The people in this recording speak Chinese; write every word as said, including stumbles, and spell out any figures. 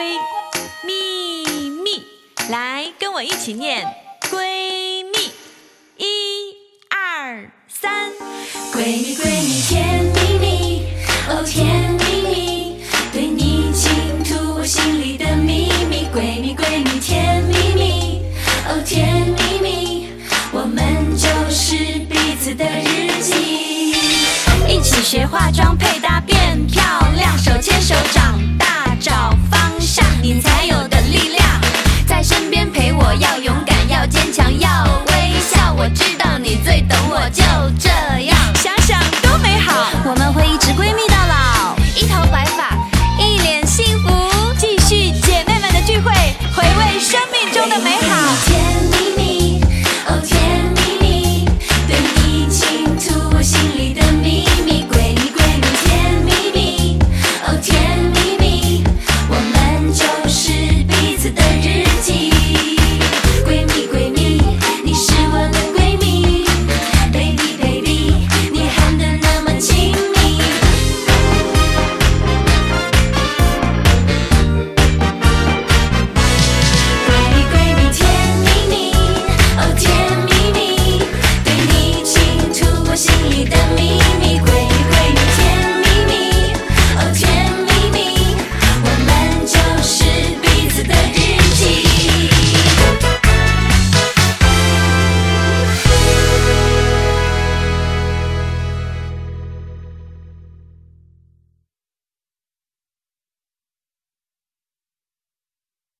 闺蜜蜜，来跟我一起念闺蜜，一二三。 闺蜜闺蜜甜蜜蜜，哦甜蜜蜜，对你倾吐我心里的秘密。闺蜜闺蜜甜蜜蜜，哦甜蜜蜜，我们就是彼此的日记。 一起学化妆配